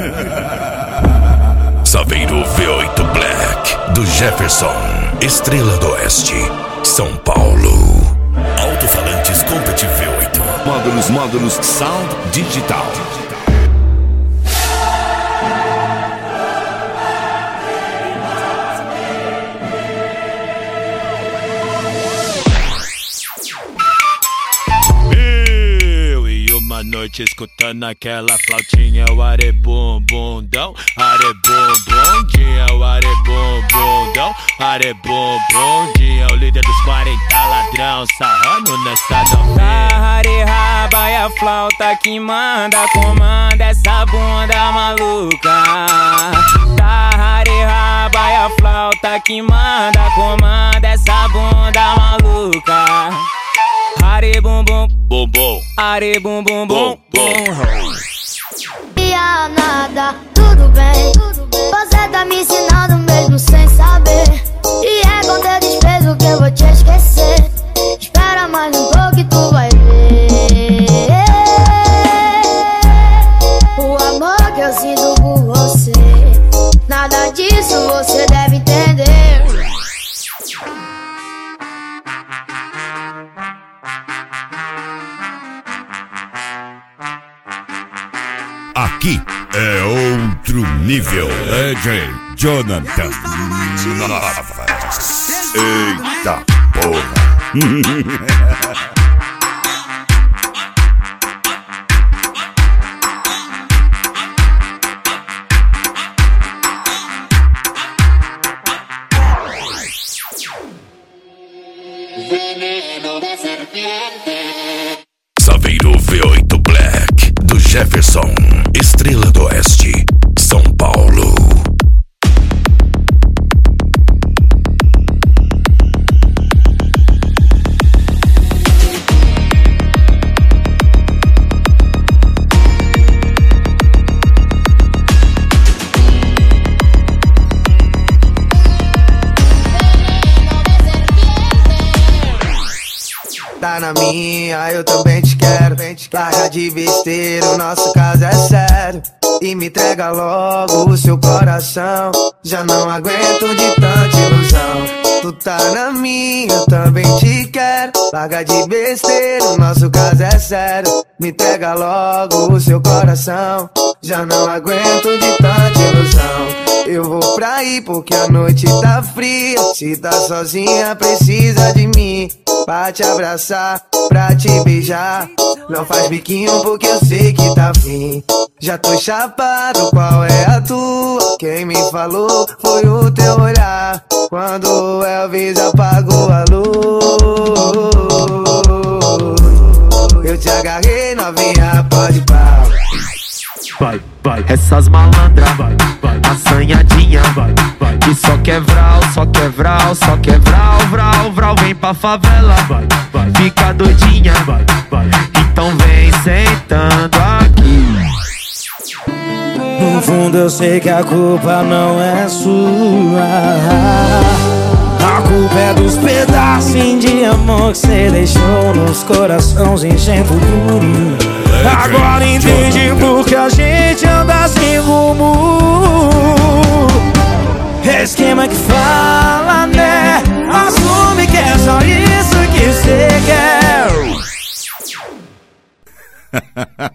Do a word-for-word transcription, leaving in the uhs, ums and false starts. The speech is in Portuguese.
Saveiro V oito Black do Jefferson, Estrela do Oeste, São Paulo. Alto-falantes Compet V oito. Módulos, módulos Sound Digital. Uma noite escutando aquela flautinha, o are bum bundão, are bum bundinha, o are bum bundão, are bum bundinha, o líder dos quarenta ladrão, sarrando nessa novinha. Are raba e a flauta que manda, comanda essa bunda maluca. Are raba e a flauta que manda, comanda essa bunda maluca. Are bum bum bum bum, are bum bum bum bum. E a nada, tudo bem. Você tá me ensinando mesmo sem saber. E é com teu desprezo que eu vou te esquecer. Espera mais um pouco e tu vai ver o amor que eu sinto por você. Nada disso você deve entender. Aqui é outro nível. D J Jonathan. Eita porra. Saveiro V oito Black do Jefferson, Estrela do Oeste, São Paulo. Tá na minha, eu também te quero. Larga de besteira, o nosso caso é sério. E me entrega logo o seu coração. Já não aguento de tanta ilusão. Tu tá na minha, eu também te quero. Larga de besteira, o nosso caso é sério. Me entrega logo o seu coração. Já não aguento de tanta ilusão. Eu vou pra aí porque a noite tá fria. Se tá sozinha precisa de mim, pra te abraçar, pra te beijar. Não faz biquinho porque eu sei que tá fim. Já tô chapado, qual é a tua? Quem me falou foi o teu olhar, quando o Elvis apagou a luz. Eu te agarrei, novinha, pode pau. Vai, vai, essas malandras, vai, vai, assanhadinha, vai, vai, que só quer vral, só quer vral, só quer vral, vral, vral, vem pra favela, vai, vai, fica doidinha, vai, vai, então vem sentando aqui. No fundo eu sei que a culpa não é sua. A culpa é dos pedacinhos de amor que cê deixou nos corações enchendo futuro. Agora entendi porque a gente anda sem rumo. Esquema que fala, né? Assume que é só isso que cê quer.